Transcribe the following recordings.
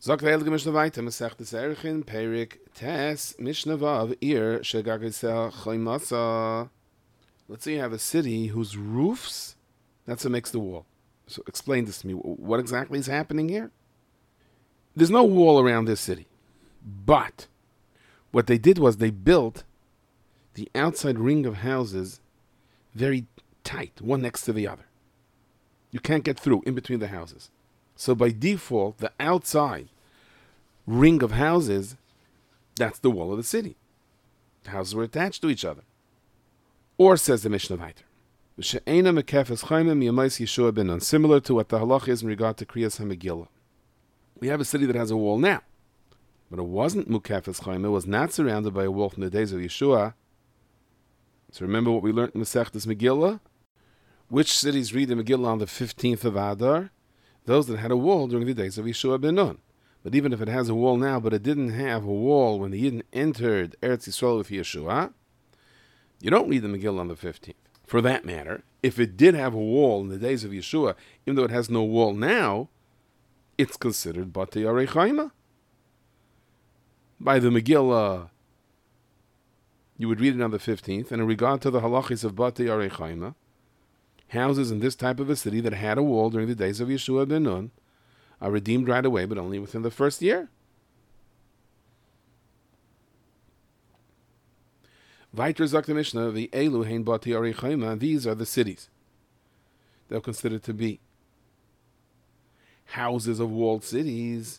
Sagt der Heilige Mishnah weiter, Masechtes Erchin, Perik, Tes, Mishnah Vav, Ir, Shegagisel, Choymasa. Let's say you have a city whose roofs, that's what makes the wall. So explain this to me. What exactly is happening here? There's no wall around this city. But what they did was they built the outside ring of houses very tight, one next to the other. You can't get through in between the houses. So by default, the outside ring of houses, that's the wall of the city. The houses were attached to each other. Or, says the Mishnah weiter, similar to what the halach is in regard to Kriyas HaMegillah. We have a city that has a wall now, but it wasn't Mukefes Chaim, it was not surrounded by a wall from the days of Yeshua. So remember what we learned in Masechtas Megillah? Which cities read the Megillah on the 15th of Adar? Those that had a wall during the days of Yeshua ben Nun. But even if it has a wall now, but it didn't have a wall when the Yidden entered Eretz Yisrael with Yeshua, you don't read the Megillah on the 15th. For that matter, if it did have a wall in the days of Yeshua, even though it has no wall now, it's considered Batei Arei Chaima. By the Megillah, you would read it on the 15th, and in regard to the halachis of Batei Arei Chaima, houses in this type of a city that had a wall during the days of Yeshua ben Nun are redeemed right away, but only within the first year. Weiter sagt the Mishnah, the Elu hein Batei Arei Chaima, these are the cities they're considered to be houses of walled cities.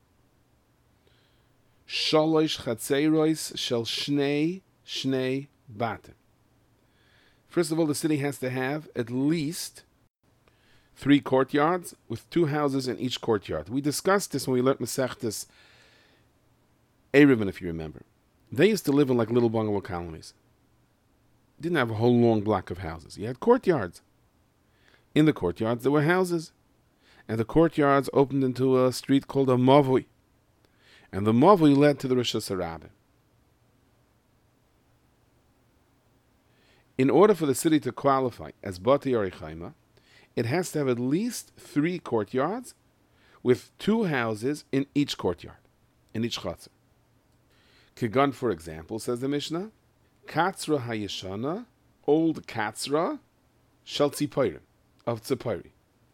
Shalosh Chatzerois shel Shnei Batim. First of all, the city has to have at least 3 courtyards with 2 houses in each courtyard. We discussed this when we learned Masechtas Eruvin, if you remember. They used to live in like little bungalow colonies. Didn't have a whole long block of houses. You had courtyards. In the courtyards, there were houses. And the courtyards opened into a street called a Mavui. And the Mavui led to the Rosh Hashanah. In order for the city to qualify as Batei Arei Chaima, it has to have at least 3 courtyards with 2 houses in each courtyard, in each chatzar. Kigan, for example, says the Mishnah, Katzra Hayeshana, old Katzra, Shel Tzipayrim, of Tzipayri.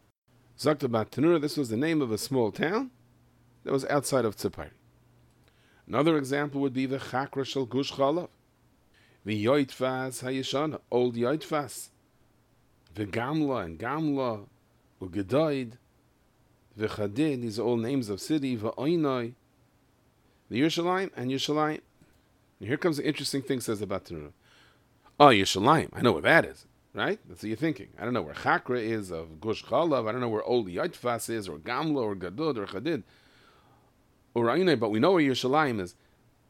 Zakta Bat Tanura, this was the name of a small town that was outside of Tzipayri. Another example would be the Chakra Shel Gush Chalav, the Yoitfas Hayeshana, old Yoitfas, the Gamla and Gamla, Ugedoid, the Chadid, these are all names of city, the Oinoi, the Yerushalayim and Yerushalayim. And here comes the interesting thing, says the Bat Tanura. Oh, Yerushalayim, I know where that is, right? That's what you're thinking. I don't know where Chakra is of Gush Chalav, I don't know where old Yoitfas is, or Gamla, or Gadud, or Chadid, or Oinoi, but we know where Yerushalayim is.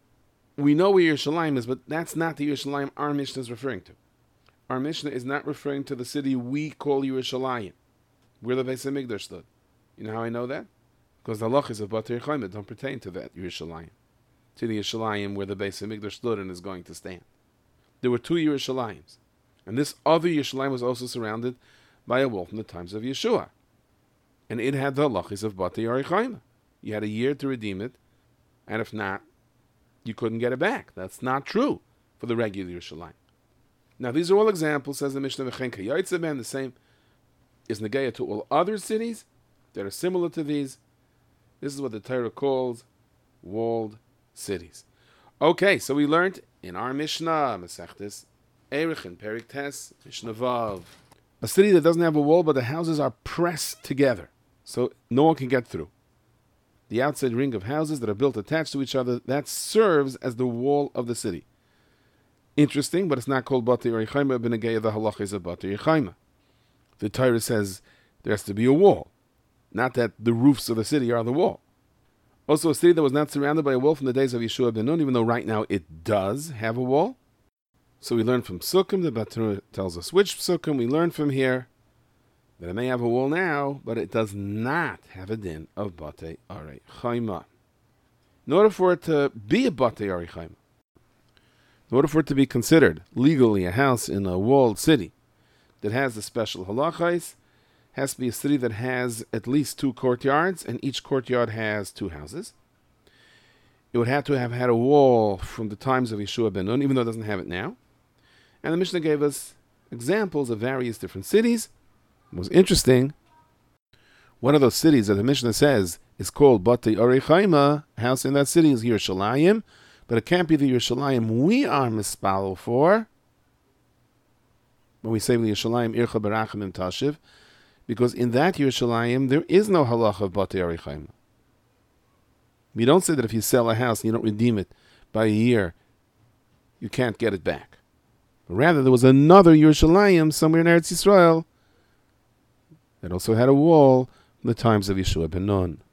We know where Yerushalayim is, but that's not the Yerushalayim our Mishnah is referring to. Our Mishnah is not referring to the city we call Yerushalayim, where the Beis HaMikdash stood. You know how I know that? Because the halachas of Batei Arei Chaima don't pertain to that Yerushalayim, to the Yerushalayim where the Beis HaMikdash stood and is going to stand. There were 2 Yerushalayim, and this other Yerushalayim was also surrounded by a wall from the times of Yeshua, and it had the halachas of Batei Arei Chaima. You had a year to redeem it, and if not, you couldn't get it back. That's not true for the regular Yerushalayim. Now, these are all examples, says the Mishnah, the same is Negeya to all other cities that are similar to these. This is what the Torah calls walled cities. Okay, so we learned in our Mishnah, Masechtas Erichin, Perik Tes, Mishnah Vav, a city that doesn't have a wall, but the houses are pressed together, so no one can get through. The outside ring of houses that are built attached to each other, that serves as the wall of the city. Interesting, but it's not called Batei Arei Chaima, b'negeya the halachas of Batei Arei Chaima. The Torah says there has to be a wall, not that the roofs of the city are the wall. Also, a city that was not surrounded by a wall from the days of Yeshua ben Nun, even though right now it does have a wall. So we learn from Psukim, the Bat Tanura tells us which Psukim. We learn from here that it may have a wall now, but it does not have a din of Batei Arei Chaima. In order for it to be a Batei Arei Chaima, in order for it to be considered legally a house in a walled city that has the special halachais, has to be a city that has at least 2 courtyards, and each courtyard has 2 houses. It would have to have had a wall from the times of Yeshua ben Nun, even though it doesn't have it now. And the Mishnah gave us examples of various different cities. It was interesting. One of those cities that the Mishnah says is called Batei Orei Chaima, house in that city is Yerushalayim, but it can't be the Yerushalayim we are mispalel for, when we say Yerushalayim Ircha Barachim Tashiv, because in that Yerushalayim there is no halacha of Batei Orei Chaima. We don't say that if you sell a house and you don't redeem it by a year, you can't get it back. But rather, there was another Yerushalayim somewhere in Eretz Yisrael that also had a wall in the times of Yeshua ben Nun.